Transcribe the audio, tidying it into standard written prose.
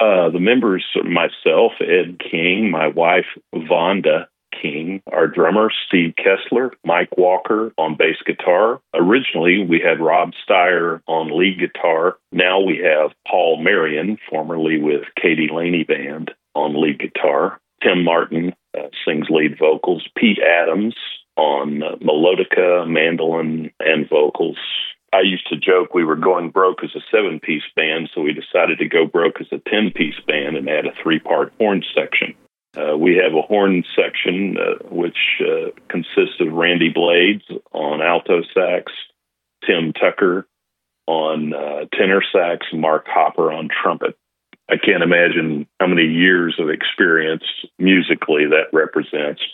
The members, myself, Ed King, my wife, Vonda King, our drummer, Steve Kessler, Mike Walker on bass guitar. Originally, we had Rob Steyer on lead guitar. Now we have Paul Marion, formerly with Katie Laney Band, on lead guitar. Tim Martin sings lead vocals. Pete Adams on melodica, mandolin, and vocals. I used to joke we were going broke as a 7-piece band, so we decided to go broke as a 10-piece band and add a 3-part horn section. We have a horn section which consists of Randy Blades on alto sax, Tim Tucker on tenor sax, Mark Hopper on trumpet. I can't imagine how many years of experience musically that represents.